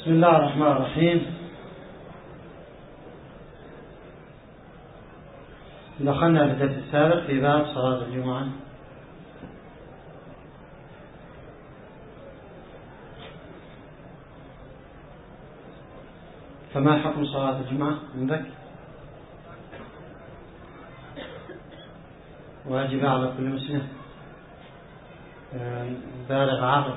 بسم الله الرحمن الرحيم. دخلنا في الدرس السابق في باب صلاة الجمعة. فما حكم صلاة الجمعة عندك؟ واجب على كل مسلم بالغ عاقل.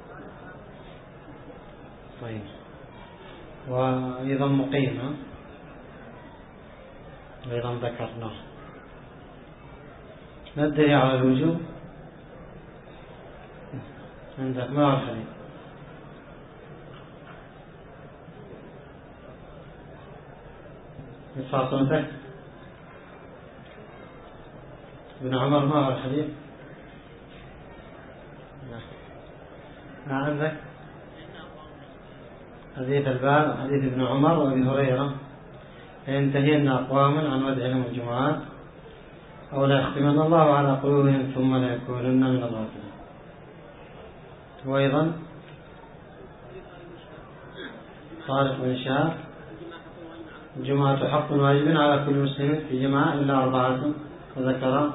طيب، وأيضا مقيم، أيضا ذكرناه. ندري على الوجوب عندك ما هو الحديث؟ ارفع صوتك. ابن عمر ما هو الحديث؟ ما عندك؟ حديث الباب حديث ابن عمر وابي هريرة: فينتهين أقوام عن ودعهم الجمعات أو لا يختمن الله على قلوبهم ثم لا يكونن من الغافلين. وأيضا طارق بن شهاب: الجمعة حق واجب على كل مسلم في جماعة إلا 4 وذكر.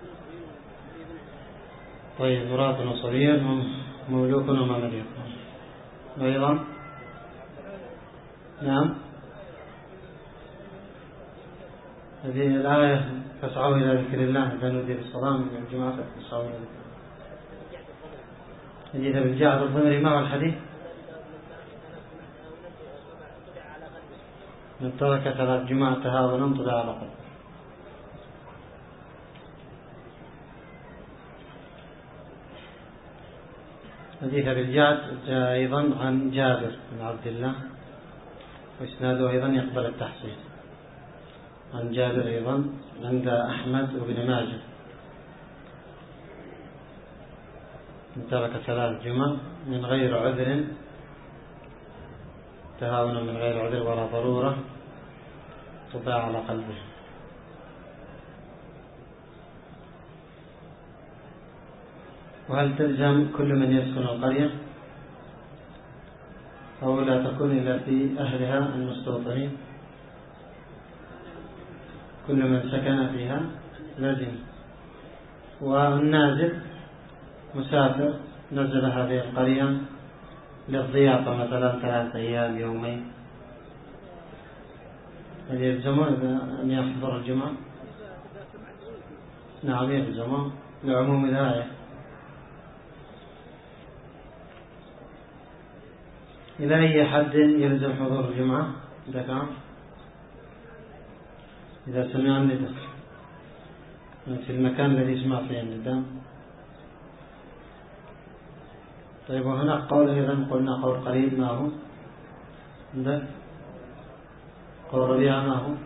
طيب، مراد وصبي مملوك ومملوك. وأيضا نعم، هذه الآية: فاسعوا إلى ذكر الله إذا نودي للصلاة من الجمعة فاسعوا إلى ذكر الله. حديث بالجعد الضمري ما هو الحديث؟ من ترك 3 جمعة تهاونا طلع على قلبه. حديث بالجعد جاء أيضا عن جابر بن عبد الله، وإسناده أيضا يقبل التحسين. عن جابر أيضا عند أحمد وابن ماجه: من ترك 3 جمع من غير عذر تهاونا من غير عذر ولا ضرورة طبع على قلبه. وهل تلزم كل من يسكن القرية أو لا تكون إلا في أهلها المستوطنين؟ كل من سكن فيها لازم. والنازل مسافر نزل هذه القرية للضيافة مثلا 3 أيام يومين، هل يلزمه أن يحضر الجمعة؟ نعم يلزمه لعموم الآية. إلى أي حد يلزم حضور الجمعة؟ إذا سمع النداء في المكان الذي يسمع فيه النداء. طيب، وهنا قول أيضا قلنا قول قريب ما هو؟ عندك قول ربيع ما هو؟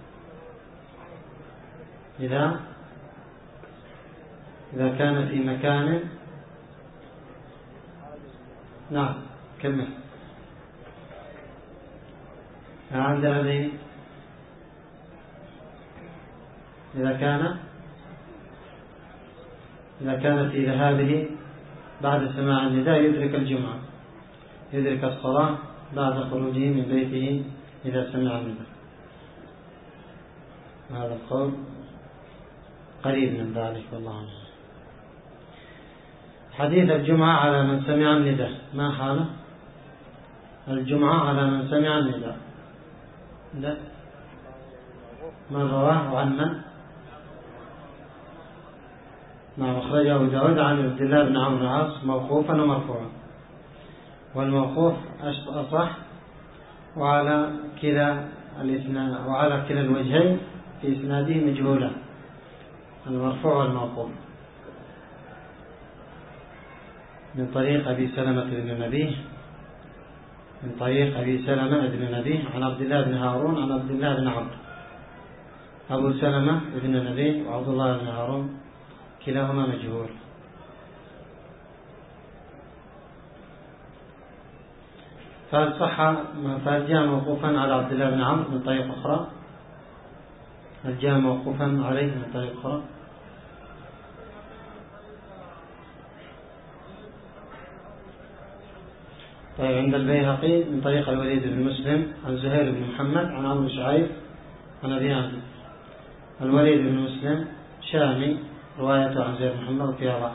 إذا كان في مكان. نعم كمل. عندنا ذي إذا كان في ذهابه بعد سماع النداء يدرك الجمعة، يدرك الصلاة بعد خروجه من بيته إذا سمع النداء. هذا القول قريب من ذلك والله عنه. حديث الجمعة على من سمع النداء ما حاله؟ الجمعة على من سمع النداء من رواه وعن من؟ نعم، أخرجه أبو داود عن عبد الله بن عمرو بن العاص موقوفا ومرفوعا، والموقوف أصح وعلى كلا الوجهين في إسناده مجهولا، المرفوع والموقوف، من طريق أبي سلمة بن نبيه عن عبد الله بن هارون عن عبد الله بن عمرو. أبو سلمة بن نبيه وعبد الله بن هارون كلاهما مجهول. فهل جاء موقوفا على عبد الله بن عمرو من طريق أخرى؟ هل جاء موقوفا عليه من طريق أخرى؟ طيب عند البيهقي من طريق الوليد بن مسلم عن زهير بن محمد عن عمرو بن شعيب عن أبي عن الوليد بن مسلم شامي، روايته عن زهير بن محمد فيها ضعف.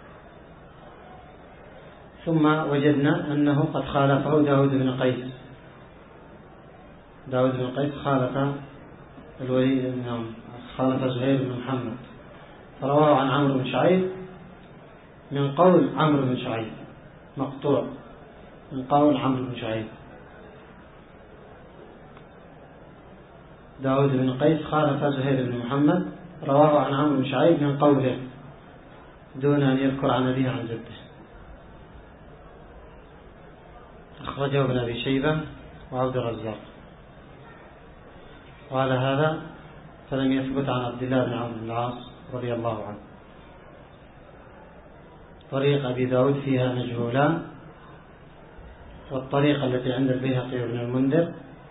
ثم وجدنا أنه قد خالفه داود بن قيس. داود بن قيس خالف الوليد بن خالف زهير بن محمد، فرواه عن عمرو بن شعيب من قول عمرو بن شعيب، مقطوع من قول عمرو بن شعيب. داود بن قيس خالف زهير بن محمد، رواه عن عمرو بن شعيب من قوله دون أن يذكر عن أبيه عن جده. أخرجه ابن أبي شيبة وعبد الرزاق. وعلى هذا فلم يثبت عن عبد الله بن عمرو بن العاص رضي الله عنه. طريق أبي داود فيها مجهولان، والطريقة التي عند البيهقي وابن المنذر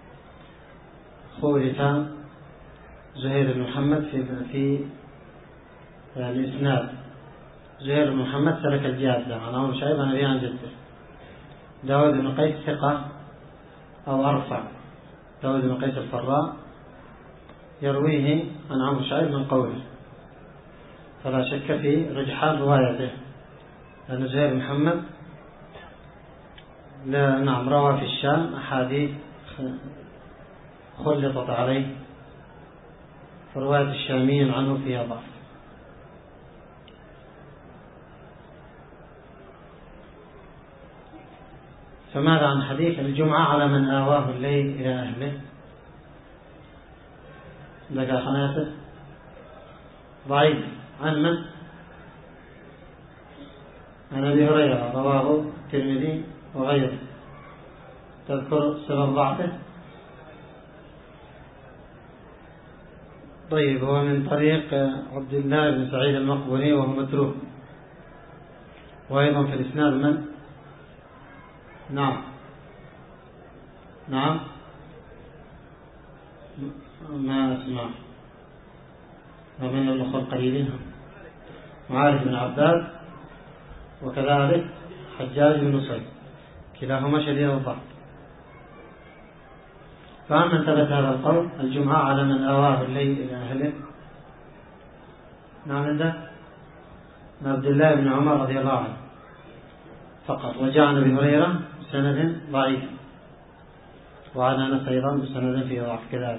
خولف زهير بن محمد في الإسناد. زهير بن محمد سلك الجادة عن عمرو بن شعيب عن أبيه عن جده. داود بن قيس ثقة أو أرفع. داود بن قيس الفراء يرويه عن عمرو بن شعيب من قوله، فلا شك في رجحان روايته، لأن زهير بن محمد نعم روى في الشام أحاديث خلطت عليه، فرواية الشاميين عنه فيها ضعف. فماذا عن حديث الجمعة على من آواه الليل إلى أهله؟ لك خناسة ضعيف. عن من؟ عن أبي هريرة، رواه الترمذي وغيره. تذكر سبب ضعفه؟ طيب، هو من طريق عبد الله بن سعيد المقبري وهو متروك. وأيضا في الإسناد من؟ نعم ما أسمع. ومن الأخوة القريبين معارف بن عباد، وكذلك حجاج بن نصير، كلاهما شديد الضعف. فأما ثبت هذا القول الجمعة على من آواه الليل إلى أهله، نعم عنده عبد الله بن عمر رضي الله عنه فقط، وجاء عن أبي هريرة بسند ضعيف، وعن أنس أيضا بسند فيه ضعف كذلك.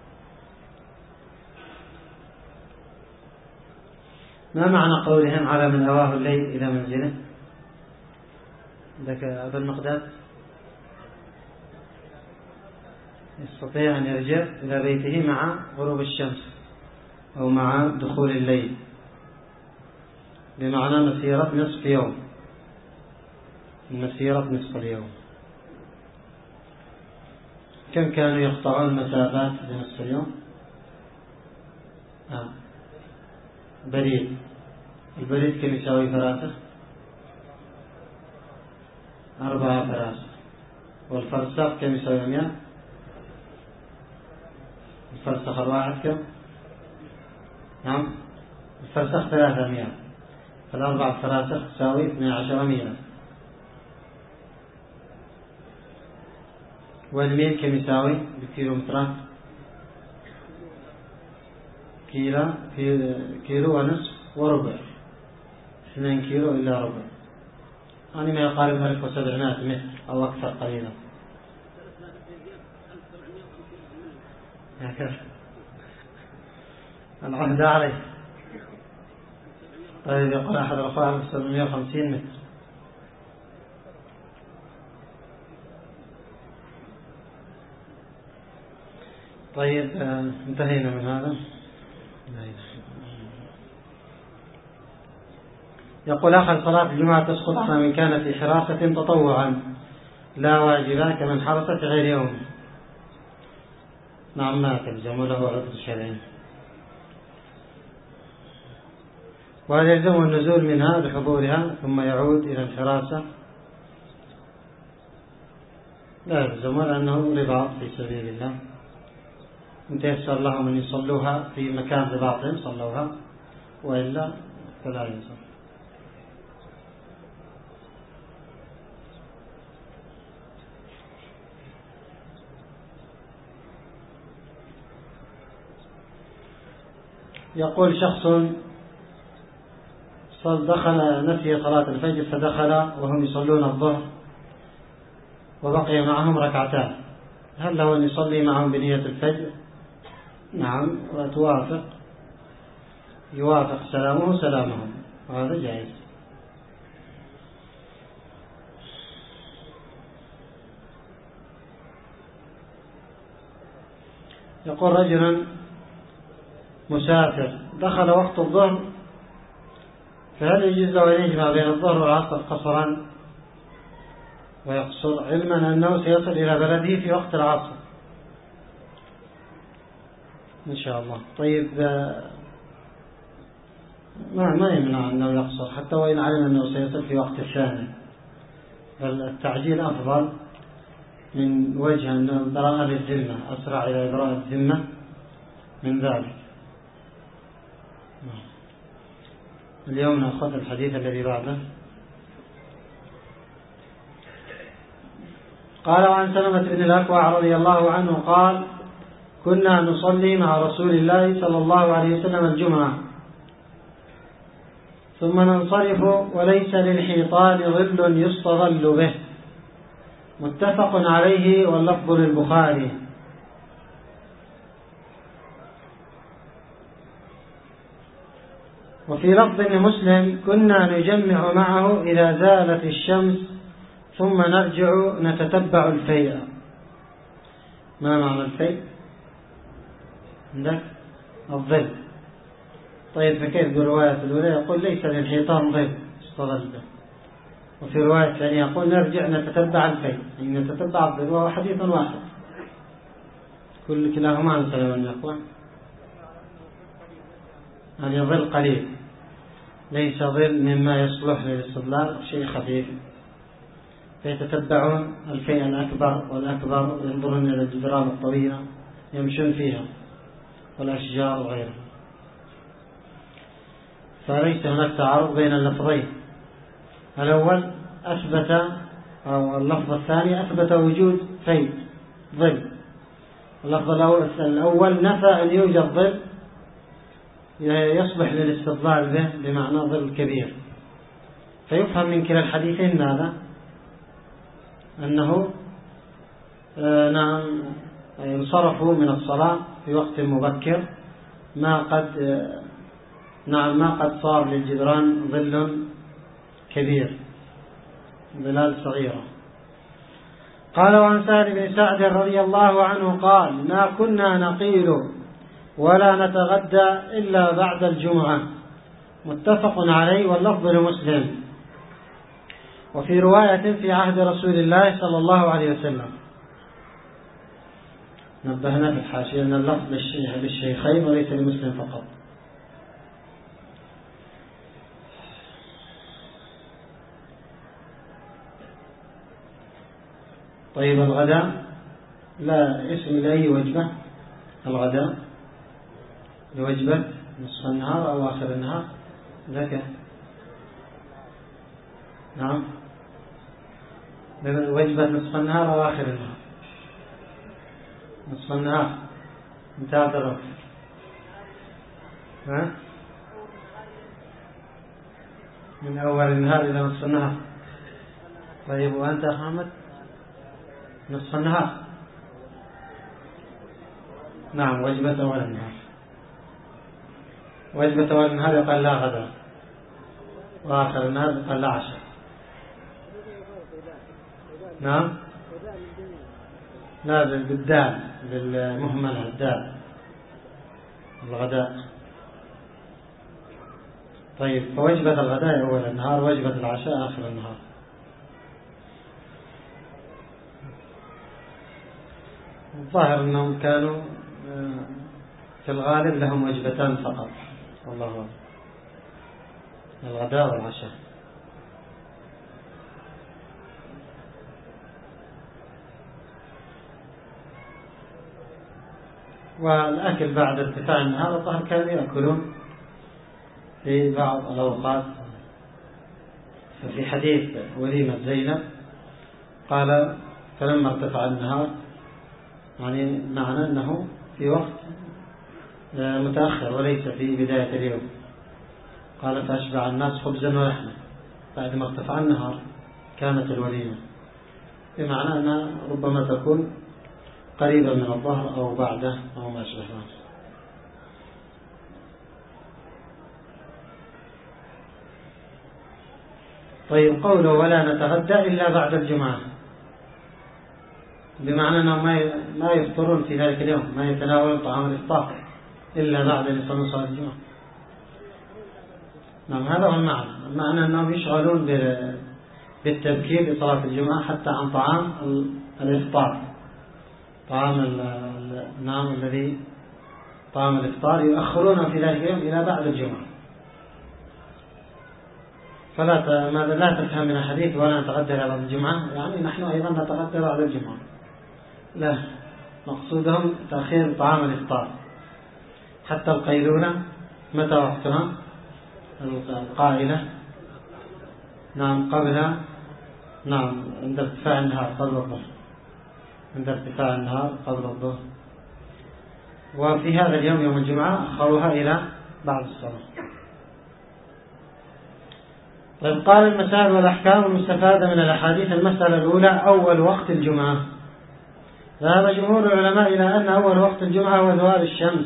ما معنى قولهم على من آواه الليل إلى منزله؟ عندك أبا المقداد يستطيع أن يرجع إلى بيته مع غروب الشمس أو مع دخول الليل، بمعنى مسيرة نصف يوم، مسيرة نصف اليوم. كم كانوا يقطعون المسافات بنصف اليوم؟ بريد. البريد كم يساوي فراسخ؟ 4 فراسخ. والفرسخ كم يساوي 100؟ الفرسخ الواحد كم؟ نعم الفرسخ 300، فالأربع فراسخ تساوي 12 ميلا. والميل كم يساوي بالكيلومترات؟ كيلو ونصف وربع، 2 كيلو إلا ربع، يعني ما يقارب 1700 متر أو أكثر قليلا. العهد عليه. طيب، يقول أحد الأخوة 1750 متر. طيب، انتهينا من هذا. يقول آخر صلاة الجمعة تسقط على من كان في حراسة تطوعا لا واجبا كمن حرس في غير يوم. نعم، ما تلزم له عذر شرعي، وهذا يلزم النزول منها بحضورها ثم يعود إلى الحراسة. لا يلزم، لأنه رباط في سبيل الله، إن تيسر لهم أن يصلوها في مكان رباطهم صلوها، وإلا فلا يلزم. يقول شخص نسي صلاة الفجر فدخل وهم يصلون الظهر وبقي معهم ركعتان، هل له أن يصلي معهم بنية الفجر؟ نعم، يوافق سلامهم، وهذا جائز. يقول رجل مسافر دخل وقت الظهر، فهل يجوز له أن يجمع بين الظهر والعصر قصرا ويقصر، علما أنه سيصل إلى بلده في وقت العصر إن شاء الله؟ طيب، ما يمنع أنه يقصر حتى وإن علم أنه سيصل في وقت الثاني، بل التعجيل أفضل من وجه أنه براءة للذمة، أسرع إلى براءة الذمة من ذلك. اليوم نأخذ الحديث الذي بعده. قال: وعن سلمة بن الأكوع رضي الله عنه قال: كنا نصلي مع رسول الله صلى الله عليه وسلم الجمعة، ثم ننصرف وليس للحيطان ظل يستظل به، متفق عليه واللفظ للبخاري. وفي لفظ لمسلم: كنا نجمع معه إذا زالت الشمس ثم نرجع نتتبع الفيء. ما معنى الفيء عندك؟ الظل. طيب، فكيف بالرواية الأولى يقول ليس للحيطان ظل يستظل به، وفي رواية ثانية يقول نرجع نتتبع الفيء، يعني نتتبع الظل، وهو حديث واحد كلاهما عن سلمان يا أخوان. يعني ظل قليل، ليس ظل مما يصلح للاستظلال، شيء خفيف، فيتتبعون الفيء الأكبر والأكبر، ينظرون إلى الجدران الطويلة يمشون فيها والأشجار وغيرها. فليس هناك تعارض بين اللفظين. الأول أثبت، أو اللفظ الثاني أثبت وجود فيء ظل، اللفظ الأول نفى أن يوجد ظل يصبح للاستظلال به بمعنى ظل كبير. فيفهم من كلا الحديثين هذا أنه نعم انصرفوا من الصلاة في وقت مبكر، ما قد صار للجدران ظل كبير، ظلال صغيرة. قال: وعن سهل بن سعد رضي الله عنه قال: ما كنا نقيل ولا نتغدى إلا بعد الجمعة، متفق عليه واللفظ لمسلم. وفي رواية في عهد رسول الله صلى الله عليه وسلم. نبهنا في الحاشية أن اللفظ للشيخين وليس لمسلم فقط. طيب، الغداء لا اسم لأي وجبة. الغداء لوجبة نصف النهار أو آخر النهار، ذكر. نعم، وجبة نصف النهار أو آخر النهار. نصف النهار انتهى الدرس. من أول النهار إلى نصف النهار. طيب، وأنت يا محمد؟ نصف النهار. نعم، وجبة أول النهار. وجبة أول النهار يقال لا غدا، وآخر النهار يقال لا عشاء. نعم، لا بالدال، بالمهملة الدال، الغداء. طيب، فوجبة الغداء أول النهار، وجبة العشاء آخر النهار. الظاهر أنهم كانوا في الغالب لهم وجبتان فقط، والله أعلم، الغداء والعشاء. والأكل بعد ارتفاع النهار، الظاهر كانوا يأكلون في بعض الأوقات. ففي حديث وليمة زينب قال: فلما ارتفع النهار، يعني معنى أنه في وقت متأخر وليس في بداية اليوم. قال فأشبع الناس خبزا ولحما، بعد ما ارتفع النهار كانت الوليمة، بمعنى أنها ربما تكون قريبا من الظهر أو بعده أو ما أشبه ذلك. طيب، قوله ولا نتغدى إلا بعد الجمعة، بمعنى أنهم ما يفطرون في ذلك اليوم، ما يتناولون طعام الإفطار إلا بعد أن يصلوا صلاة الجمعة. نعم، هذا هو المعنى أنهم يشغلون بالتبكير لصلاة الجمعة حتى عن طعام الإفطار، طعام الإفطار يؤخرونه في ذلك اليوم إلى بعد الجمعة. ماذا لا تفهم من الحديث ولا نتغدى بعد الجمعة، يعني نحن أيضا نتغدى بعد الجمعة، لا، مقصودهم تأخير طعام الإفطار حتى القيلولة. متى وقتها؟ القائلة نعم قبلها، نعم عند ارتفاع النهار قبل الظهر، عند ارتفاع النهار قبل الظهر. وفي هذا اليوم يوم الجمعة أخروها إلى بعد الصلاة. طيب، قال المسائل والأحكام المستفادة من الأحاديث. المسألة الأولى أول وقت الجمعة. ذهب جمهور العلماء إلى أن أول وقت الجمعة هو زوال الشمس،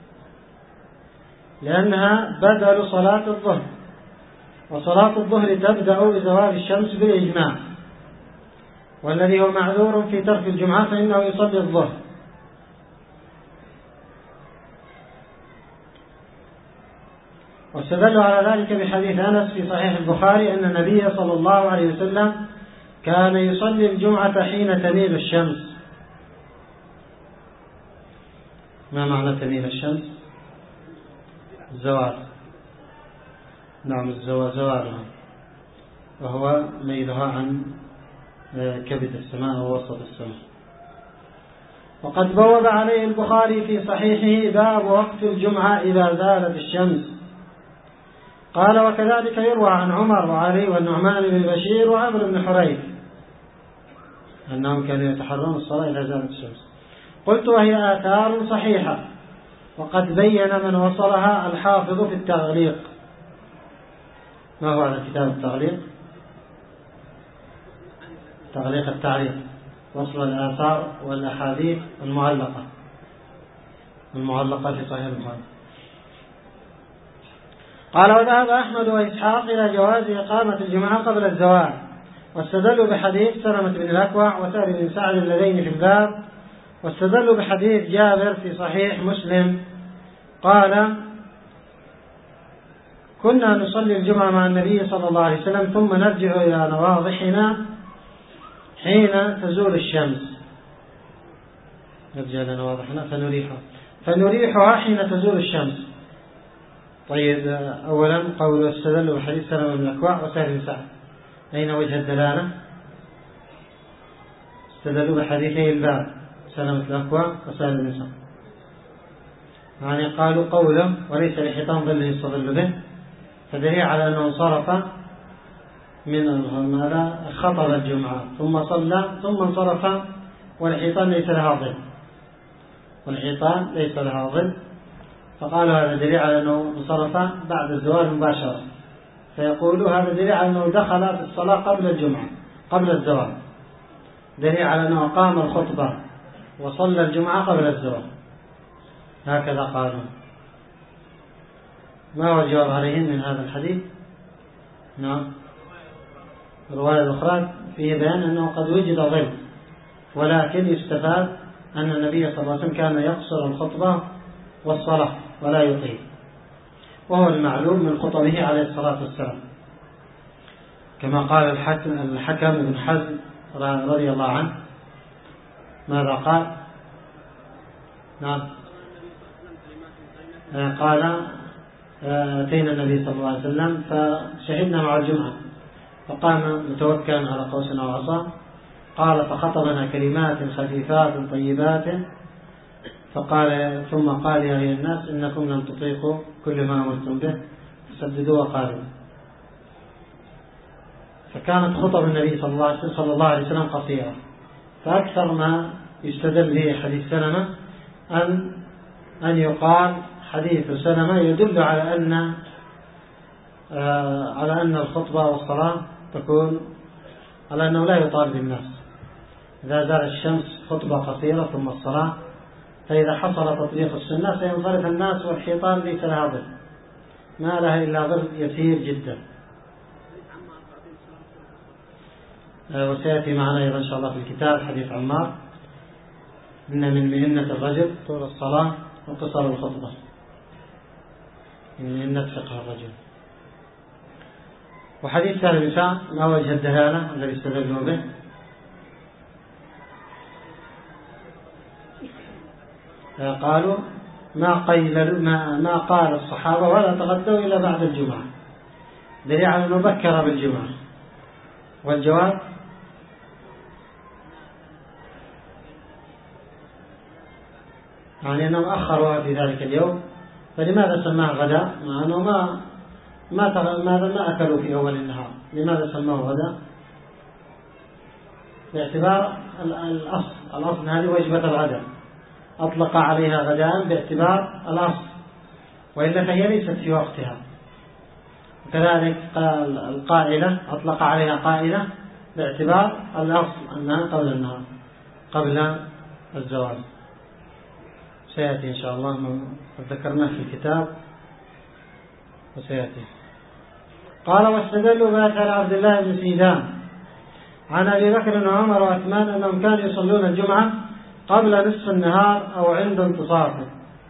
لأنها بدل صلاة الظهر، وصلاة الظهر تبدأ بزوال الشمس بالإجماع، والذي هو معذور في ترك الجمعة فإنه يصلي الظهر. واستدلوا على ذلك بحديث أنس في صحيح البخاري أن النبي صلى الله عليه وسلم كان يصلي الجمعة حين تميل الشمس. ما معنى تميل الشمس؟ الزوال، نعم زوالها، وهو ميلها عن كبد السماء ووسط السماء. وقد بوب عليه البخاري في صحيحه باب وقت الجمعة إذا زالت الشمس. قال وكذلك يروى عن عمر وعلي والنعمان بن بشير وعمرو بن حريث أنهم كانوا يتحرون الصلاة إذا زالت الشمس. قلت وهي آثار صحيحة، وقد بين من وصلها الحافظ في التغليق. ما هو على كتاب التغليق؟ تغليق التعليق، وصل الآثار والأحاديث المعلقة في صحيح البخاري. قال وذهب أحمد وإسحاق إلى جواز إقامة الجمعة قبل الزوال، واستدلوا بحديث سلمة بن الأكوع وسهل بن سعد اللذين في الباب، واستدلوا بحديث جابر في صحيح مسلم قال كنا نصلي الجمعة مع النبي صلى الله عليه وسلم ثم نرجع إلى نواضحنا حين تزول الشمس. نرجع إلى نواضحنا فنريحها حين تزول الشمس. طيب، أولا قول استدلوا بحديث سلمة بن الأكوع وسهل بن سعد، أين وجه الدلالة؟ استدلوا بحديثي الباب سلمة الأكوع وسهل بن سعد، يعني قالوا قوله وليس لحيطان ظل يستظل به، فدليل على أنه انصرف من هذا خطب الجمعة ثم صلى ثم انصرف، والحيطان ليس لها ظل، فقالوا هذا دليل على أنه انصرف بعد الزوال مباشرة، فيقولوا هذا دليل على أنه دخل في الصلاة قبل الجمعة قبل الزوال، دليل على أنه قام الخطبة وصلى الجمعة قبل الزوال، هكذا قالوا. ما هو الجواب عليهم من هذا الحديث؟ نعم، الرواية الأخرى فيه بيان أنه قد وجد ظل، ولكن يستفاد أن النبي صلى الله عليه وسلم كان يقصر الخطبة والصلاة ولا يطيل، وهو المعلوم من خطبه عليه الصلاة والسلام، كما قال الحكم بن حزم رضي الله عنه. ماذا قال؟ نعم، قال أتينا النبي صلى الله عليه وسلم فشهدنا مع الجمعة، فقام متوكلا على قوسنا وعصا، قال فخطبنا كلمات خفيفات طيبات، فقال ثم قال يا أيها الناس إنكم لن تطيقوا كل ما أمرتم به فسددوا وقالوا. فكانت خطب النبي صلى الله عليه وسلم قصيرة، فأكثر ما يستدل به حديث سلمة أن أن يقال حديث سلمة يدل على أن الخطبة والصلاة تكون على أنه لا يطالب الناس. إذا زالت الشمس خطبة قصيرة ثم الصلاة، فإذا حصل تطبيق السنة سينصرف الناس والحيطان ليس لها ظل، ما لها إلا ظل يسير جدا. وسيأتي معنا أيضا إن شاء الله في الكتاب حديث عمار إن من مهنة الرجل طول الصلاة وقصر الخطبة، من مهنة فقه الرجل. وحديث سهل بن سعد ما وجه الدلالة الذي استدلوا به؟ قالوا ما قال الصحابة ولا تغدوا إلا بعد الجمعة، دليل على أنه بكر بالجمعة. والجواب يعني أنهم أخروا في ذلك اليوم، فلماذا سماه غداء مع أنه ما أكلوا في أول النهار؟ لماذا سماه غداء؟ باعتبار الأصل هذه وجبة الغداء، أطلق عليها غداء باعتبار الأصل، وإلا فهي ليست في وقتها. وكذلك القائلة أطلق عليها قائلة باعتبار الأصل أنها قبل النهار قبل الزوال. سيأتي إن شاء الله ما ذكرناه في الكتاب وسيأتي. قال واستدلوا بأثر عبد الله بن سيدان عن أبي بكر وعمر وعثمان أنهم كانوا يصلون الجمعة قبل نصف النهار أو عند انتصافه.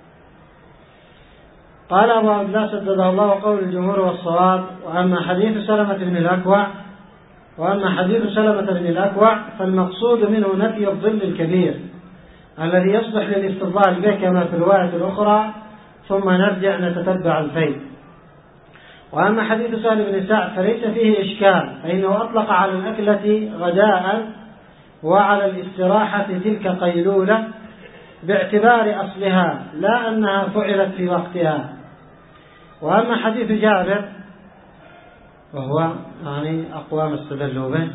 قال أبو عبد الله سدده الله قول الجمهور والصواب. وأما حديث سلمة بن الأكوع فالمقصود منه نفي الظل الكبير الذي يصلح للاستظلال به كما في الرواية الأخرى، ثم نرجع نتتبع الفيل. وأما حديث سهل بن سعد فليس فيه إشكال، فإنه أطلق على الأكلة غداء وعلى الاستراحة تلك قيلولة باعتبار أصلها لا أنها فعلت في وقتها. وأما حديث جابر وهو يعني أقوى ما استدلوا به،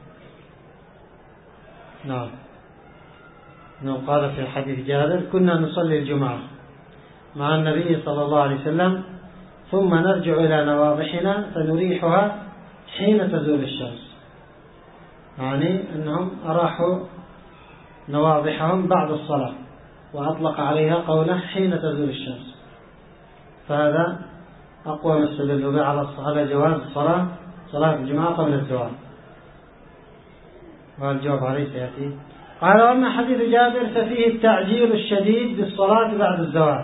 نعم، أنه قال في حديث جابر كنا نصلي الجمعة مع النبي صلى الله عليه وسلم ثم نرجع إلى نواضحنا فنريحها حين تزول الشمس، يعني أنهم أراحوا نواضحهم بعد الصلاة وأطلق عليها قوله حين تزول الشمس. فهذا أقوى ما استدلوا به على جواز صلاة الجمعة قبل الزوال، والجواب عليه سيأتي. قال وأما حديث جابر ففيه التعجيل الشديد بالصلاة بعد الزوال،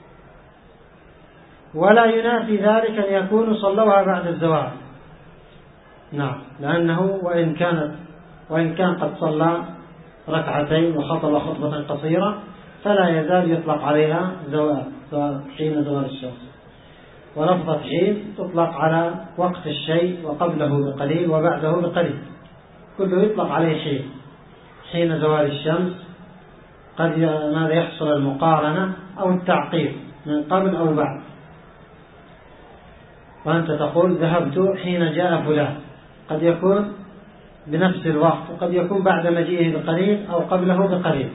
ولا ينافي ذلك أن يكونوا صلوها بعد الزوال. نعم، لأنه وإن كان قد صلى ركعتين وخطب خطبة قصيرة فلا يزال يطلق عليها زوال حين زوال الشمس. ولفظة حين تطلق على وقت الشيء وقبله بقليل وبعده بقليل، كله يطلق عليه حين زوال الشمس. قد ماذا يحصل المقارنة أو التعقيب من قبل أو بعد، وأنت تقول ذهبت حين جاء فلان، قد يكون بنفس الوقت وقد يكون بعد مجيئه بقليل أو قبله بقليل.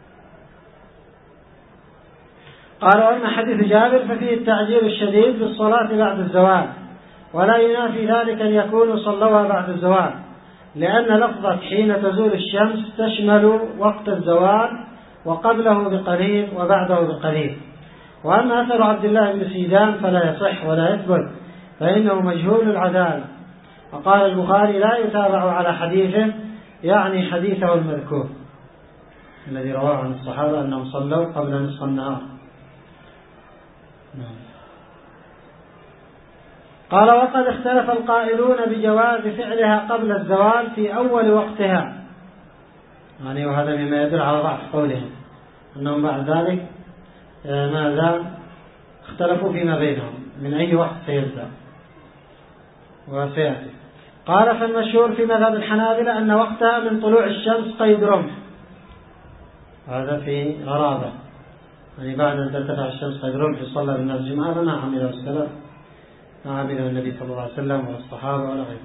قال وأما حديث جابر ففيه التعجيل الشديد بالصلاة بعد الزوال، ولا ينافي ذلك أن يكونوا صلوها بعد الزوال، لأن لفظة حين تزول الشمس تشمل وقت الزوال وقبله بقليل وبعده بقليل. وأما أثر عبد الله بن سيدان فلا يصح ولا يثبت، فإنه مجهول العدالة. وقال البخاري لا يتابع على حديثه، يعني حديثه المذكور الذي رواه عن الصحابة أنهم صلوا قبل نصف النهار. قال وقد اختلف القائلون بجواز فعلها قبل الزوال في أول وقتها، يعني وهذا مما يدل على ضعف قولهم أنهم بعد ذلك ماذا اختلفوا فيما بينهم من أي وقت سيبدأ وسيأتي. قال فالمشهور في مذهب الحنابلة أن وقتها من طلوع الشمس قيد رمح، هذا في غرابة، يعني بعد أن ترتفع الشمس قيد رمح يصلى بالناس الجمعة، ما عمله السلف، ما عمله النبي صلى الله عليه وسلم والصحابة ولا غيره.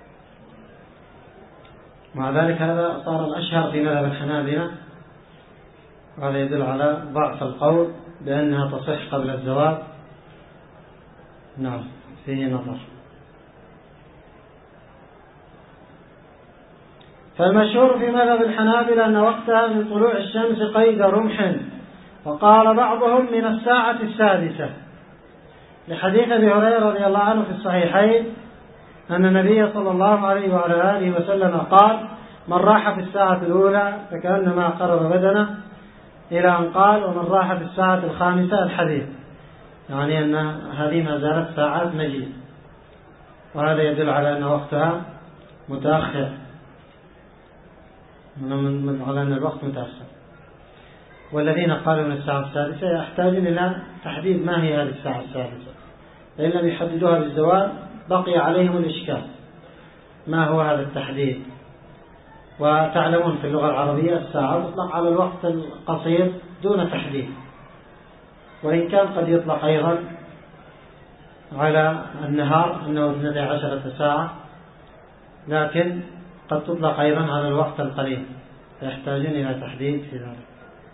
مع ذلك هذا صار الأشهر في مذهب الحنابلة، وهذا يدل على ضعف القول بأنها تصح قبل الزوال نعم فيه نظر. فالمشهور في مذهب الحنابلة أن وقتها من طلوع الشمس قيد رمح، وقال بعضهم من الساعة السادسة، لحديث أبي هريرة رضي الله عنه في الصحيحين أن النبي صلى الله عليه وعلى آله وسلم قال: من راح في الساعة الأولى فكأنما قرب بدنه، إلى أن قال: ومن راح في الساعة الخامسة الحديث، يعني أن هذه ما زالت ساعات مجيء، وهذا يدل على أن وقتها متأخر، على أن الوقت متأخر. والذين قالوا من الساعة السادسة يحتاجون إلى تحديد ما هي هذه الساعة السادسة، فإن لم يحددوها بالزوال بقي عليهم الإشكال ما هو هذا التحديد. وتعلمون في اللغة العربية الساعة تطلق على الوقت القصير دون تحديد، وإن كان قد يطلق أيضا على النهار أنه 12 ساعة، لكن قد تطلق أيضا على الوقت القليل، فيحتاجون إلى تحديد في ذلك.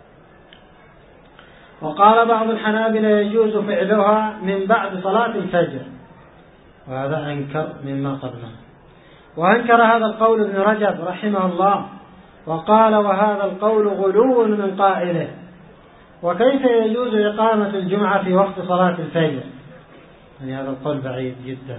وقال بعض الحنابلة يجوز فعلها من بعد صلاة الفجر، وهذا أنكر مما قبله. وأنكر هذا القول ابن رجب رحمه الله، وقال: وهذا القول غلو من قائله، وكيف يجوز إقامة الجمعة في وقت صلاة الفجر؟ يعني هذا القول بعيد جدا.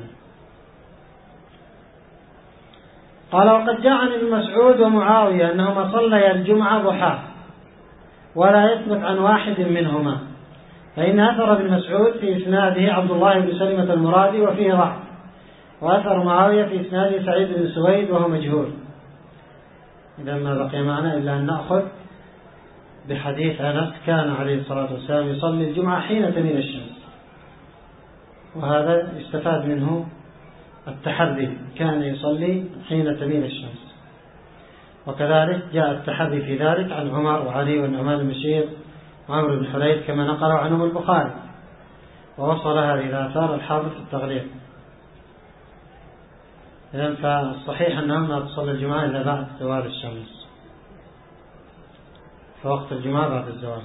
قال: وقد جاء عن ابن مسعود ومعاوية أنهما صليا الجمعة ضحى، ولا يثبت عن واحد منهما، فإن أثر ابن مسعود في إسناده عبد الله بن سلمة المرادي وفيه ضعف، وأثر معاوية في إسناده سعيد بن سويد وهو مجهول. إذا ما بقي معنا إلا أن نأخذ بحديث أنس: كان عليه الصلاة والسلام يصلي الجمعة حين تميل الشمس، وهذا يستفاد منه التحري، كان يصلي حين تميل الشمس. وكذلك جاء التحري في ذلك عن عمر وعلي والنعمان بن بشير وعمرو بن حريث كما نقله عنهم البخاري، ووصلها إلى آثار الحافظ في التغليق. إذن فالصحيح أنهم لا تصلي الجمعة إلا بعد زوال الشمس، فوقت الجمعة بعد الزوال.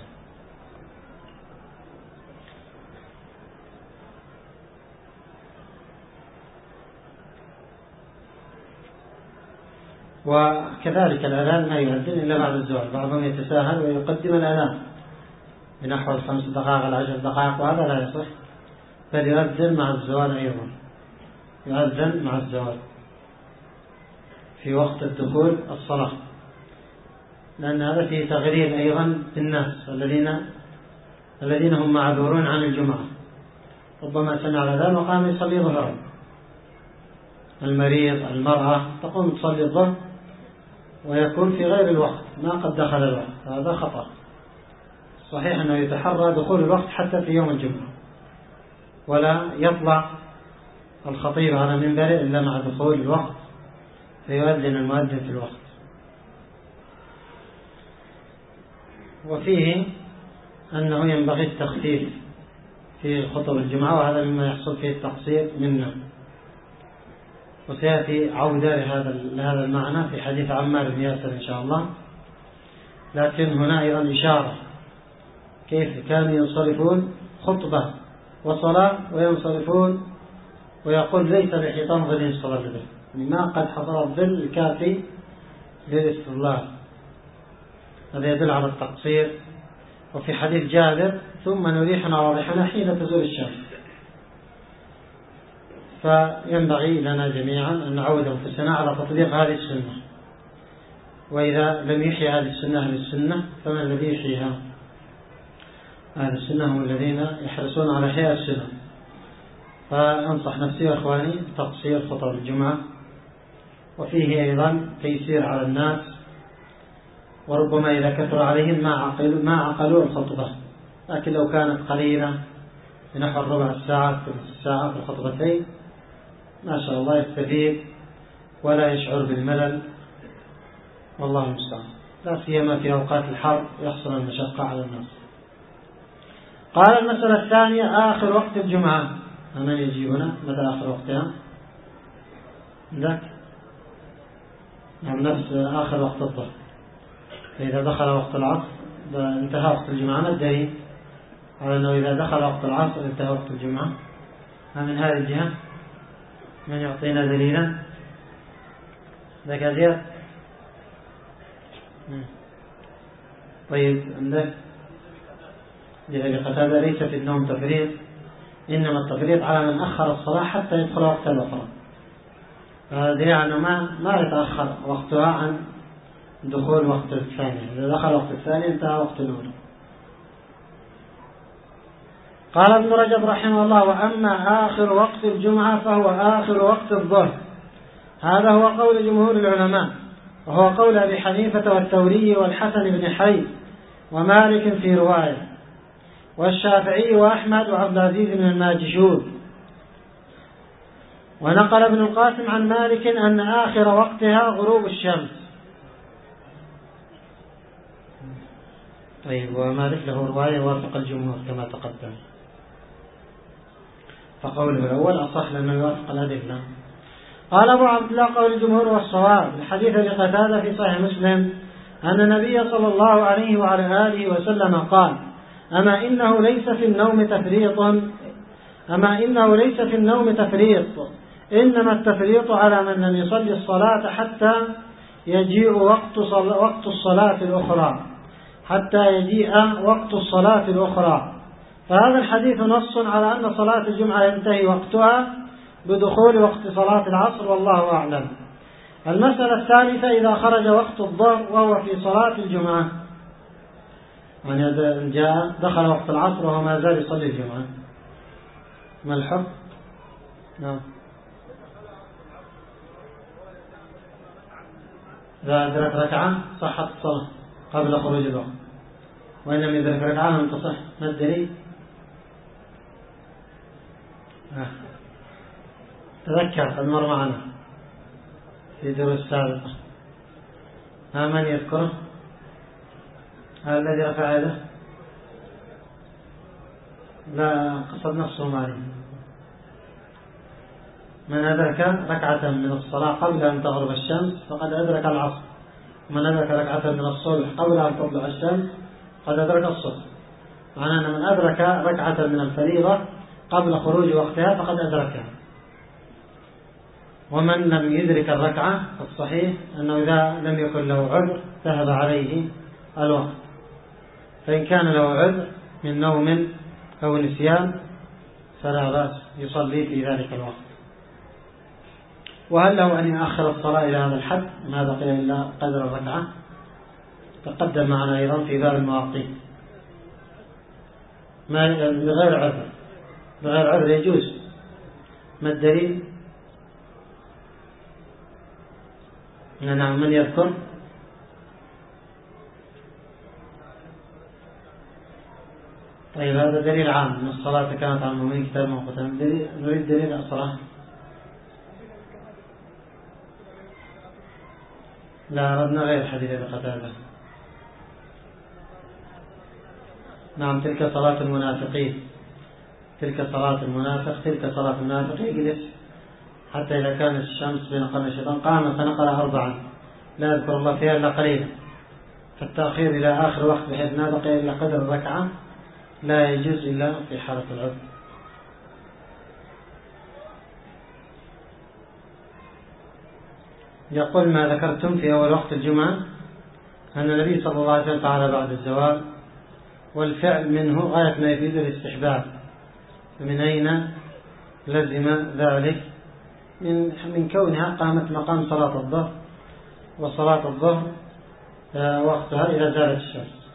وكذلك الأذان لا يؤذن إلا بعد الزوال، بعضهم يتساهل ويقدم الأذان بنحو 5 دقائق أو 10 دقائق، وهذا لا يصح، بل يؤذن مع الزوال أيضا، يؤذن مع الزوال في وقت الدخول الصلاة، لأن هذا فيه تغريب أيضا بالناس الذين هم معذورون عن الجمعة، ربما سمع الأذان وقام يصلي ظهرا، المريض، المرأة تقوم تصلي الظهر ويكون في غير الوقت ما قد دخل الوقت، هذا خطأ. صحيح أنه يتحرى دخول الوقت حتى في يوم الجمعة، ولا يطلع الخطيب على منبره إلا مع دخول الوقت، فيؤذن المؤذن في الوقت. وفيه أنه ينبغي التخفيف في خطب الجمعة، وهذا مما يحصل فيه التقصير منا، وسيأتي عودة لهذا المعنى في حديث عمار بن ياسر إن شاء الله. لكن هنا أيضا إشارة كيف كانوا ينصرفون خطبة وصلاة وينصرفون، ويقول: ليس بحيطان ظل يستظل به، يعني ما قد حصل الظل الكافي للاستظلال. هذا يدل على التقصير. وفي حديث جابر: ثم نريحنا وريحنا حين تزول الشمس. فينبغي لنا جميعا أن نعود أنفسنا على تطبيق هذه السنة، وإذا لم يحيي هذه السنة أهل السنة فمن الذي يحييها؟ أهل السنة هم الذين يحرصون على إحياء السنة. فأنصح نفسي وأخواني بتقصير خطب الجمعة، وفيه أيضا تيسير على الناس، وربما إذا كثر عليهم ما عقلوا الخطبة، لكن لو كانت قليلة بنحو ربع ساعة ثلث ساعة في الخطبتين ما شاء الله يستفيد ولا يشعر بالملل، والله المستعان، لا سيما في أوقات الحر يحصل المشقة على الناس. قال: المسألة الثانية آخر وقت الجمعة. من يجي هنا؟ متى آخر وقتها؟ ذاك نفس آخر وقت الظهر، فإذا دخل وقت العصر انتهى وقت الجمعة. ما الدليل؟ على أنه إذا دخل وقت العصر انتهى وقت الجمعة؟ من هذه الجهة من يعطينا دليلا؟ ذاك زياد. طيب عندك لأبي قتادة ليس في النوم تفريط، إنما التفريط على من أخر الصلاة حتى يدخل وقت الأخرى. هذا يعني ما يتأخر وقتها عن دخول وقت الثاني. إذا دخل وقت الثاني انتهى وقت الأولى. قال ابن رجب رحمه الله: وأما آخر وقت الجمعة فهو آخر وقت الظهر. هذا هو قول جمهور العلماء، وهو قول أبي حنيفة والثوري والحسن بن حي ومالك في رواية، والشافعي وأحمد وعبد العزيز بن الماجشون. ونقل ابن القاسم عن مالك أن آخر وقتها غروب الشمس. طيب، ومالك له رواية وافق الجمهور كما تقدم، فقوله الأول أصح لأنه يوافق الأدلة. قال أبو عبد الله: قول الجمهور والصواب الحديث أبي قتادة في صحيح مسلم أن النبي صلى الله عليه وعلى آله وسلم قال: أما إنه ليس في النوم تفريط إنما التفريط على من لم يصلي الصلاة حتى يجيء وقت الصلاة الأخرى. فهذا الحديث نص على أن صلاة الجمعة ينتهي وقتها بدخول وقت صلاة العصر، والله أعلم. المسألة الثالثة: إذا خرج وقت الظهر وهو في صلاة الجمعة، يعني إذا دخل وقت العصر وهو ما زال يصلي الجمعة، ما الحكم؟ نعم. إذا أدرك ركعة صحت الصلاة قبل خروج الوقت، وإن لم يدرك ركعة لم تصح. ما الدليل؟ تذكر قد مر معنا في دروس سابقة. من يذكره؟ هذا الذي رفع يده؟ لا، قصد نفسه معي. من أدرك ركعة من الصلاة قبل أن تغرب الشمس فقد أدرك العصر، ومن أدرك ركعة من الصبح قبل أن تطلع الشمس قد أدرك الصبح. معناه أن من أدرك ركعة من الفريضة قبل خروج وقتها فقد أدركها. ومن لم يدرك الركعة الصحيح أنه إذا لم يكن له عذر ذهب عليه الوقت، فإن كان له عذر من نوم أو نسيان فلا بأس يصلي في ذلك الوقت. وهل له أن يؤخر الصلاة إلى هذا الحد ما بقي إلا قدر الركعة؟ تقدم معنا أيضا في باب المواقيت. بغير عذر يجوز. ما الدليل؟ نعم، من يذكر؟ طيب، هذا دليل عام أن الصلاة كانت على المؤمنين كتاب موقوتا. نريد دليل الصلاة. لا، أردنا غير حديث أبي قتادة. نعم، تلك صلاة المنافقين، تلك صلاة المنافق، تلك صلاة المنافق. يجلس حتى إذا كانت الشمس بين قرن الشيطان قام فنقل 4 لا يذكر الله فيها إلا قليلا، فالتأخير إلى آخر وقت بحيث ما بقي إلا قدر الركعة لا يجوز إلا في حالة العذر. يقول: ما ذكرتم في أول وقت الجمعة أن النبي صلى الله عليه وسلم فعل بعد الزوال، والفعل منه غاية ما يفيد الاستحباب، فمن أين لزم ذلك؟ من كونها قامت مقام صلاة الظهر، وصلاة الظهر وقتها إذا زالت الشمس،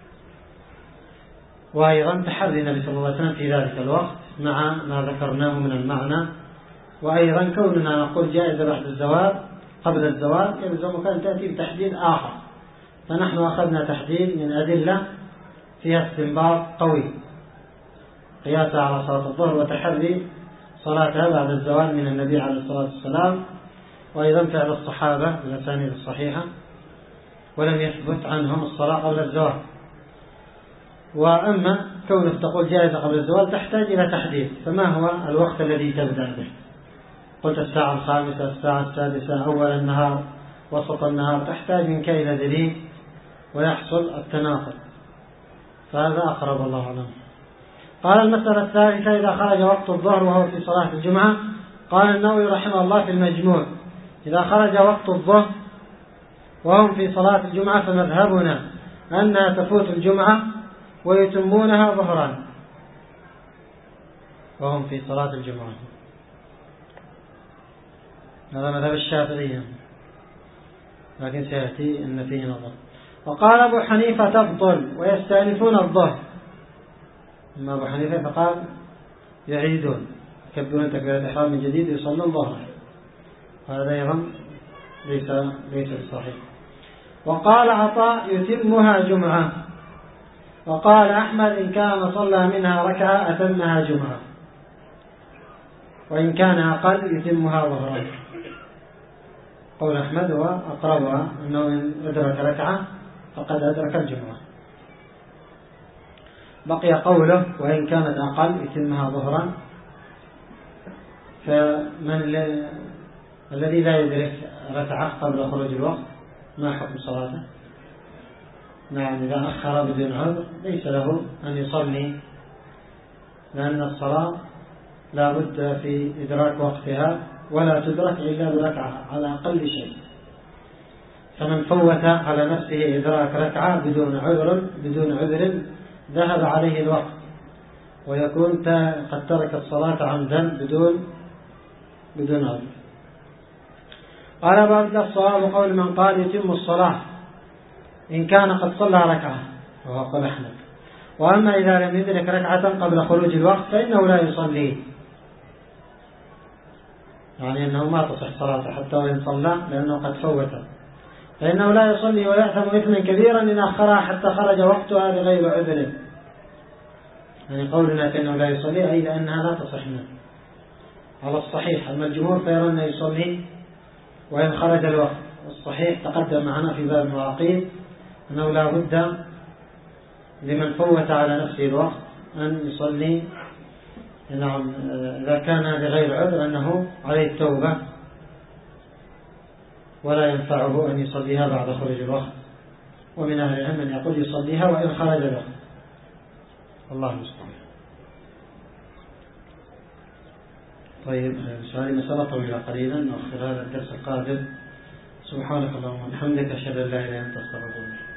وأيضا تحري النبي صلى الله عليه وسلم في ذلك الوقت مع ما ذكرناه من المعنى. وأيضا كوننا نقول جائزة بعد الزوال قبل الزوال يلزمك أن تأتي بتحديد آخر، فنحن أخذنا تحديد من أدلة فيها استنباط قوي قياسا على صلاة الظهر وتحري صلاتها بعد الزوال من النبي عليه الصلاة والسلام، وأيضا فعل الصحابة بالأسانيد الصحيحة، ولم يثبت عنهم الصلاة قبل الزوال. وأما كونك تقول جائزة قبل الزوال تحتاج إلى تحديد، فما هو الوقت الذي تبدأ به؟ قلت الساعة 5، الساعة 6، أول النهار، وسط النهار، تحتاج منك إلى دليل ويحصل التناقض، فهذا أقرب الله أعلم. قال المسألة الثالثة: إذا خرج وقت الظهر وهو في صلاة الجمعة. قال النووي رحمه الله في المجموع: إذا خرج وقت الظهر وهم في صلاة الجمعة فمذهبنا أنها تفوت الجمعة ويتمونها ظهرا وهم في صلاة الجمعة. هذا مذهب الشافعية، لكن سيأتي أن فيه نظر. وقال أبو حنيفة تبطل ويستأنفون الظهر. أما أبو حنيفة فقال يعيدون، يكبرون تكبيرة الإحرام من جديد ويصلون ظهرا. هذا أيضا ليس صحيح. وقال عطاء يتمها جمعة. وقال أحمد إن كان صلى منها ركعة أتمها جمعة، وإن كان أقل يتمها ظهرا. قول أحمد هو أقربها، أنه إن أدرك ركعة فقد أدرك الجمعة. بقي قوله وإن كانت أقل يتمها ظهرا. فمن الذي لا يدرك ركعة قبل خروج الوقت ما حكم صلاته؟ نعم، إذا أخر بدون عذر ليس له أن يصلي، لأن الصلاة لا بد في إدراك وقتها ولا تدرك إلا بركعة على أقل شيء. فمن فوت على نفسه إدراك ركعة بدون عذر ذهب عليه الوقت، ويكون قد ترك الصلاة عمدا بدون عذر. قال أبو عبد الله: الصواب قول من قال يتم الصلاة إن كان قد صلى ركعة، وهو قول أحمد. وأما إذا لم يدرك ركعة قبل خروج الوقت فإنه لا يصلي، يعني أنه ما تصح صلاته حتى وإن صلى، لأنه قد فوت، فإنه لا يصلي ويأثم إثما كبيرا إن أخرها حتى خرج وقتها بغير عذر. يعني قولنا فإنه لا يصلي أي لأنها لا تصح منه على الصحيح. أما الجمهور فيرون أنه يصلي وإن خرج الوقت. الصحيح تقدم معنا في باب المواقيت أنه لا بد لمن فوت على نفسه الوقت أن يصلي. نعم، إذا كان بغير عذر أنه عليه التوبة ولا ينفعه أن يصليها بعد خروج الوقت. ومن أهل العلم من يقول يصليها وإن خرج الوقت. الله المستعان. طيب، سؤال مسألة طويلة قليلا نؤخر هذا الدرس القادم. سبحانك اللهم وبحمدك أشهد أن لا إله إلا أنت أستغفرك.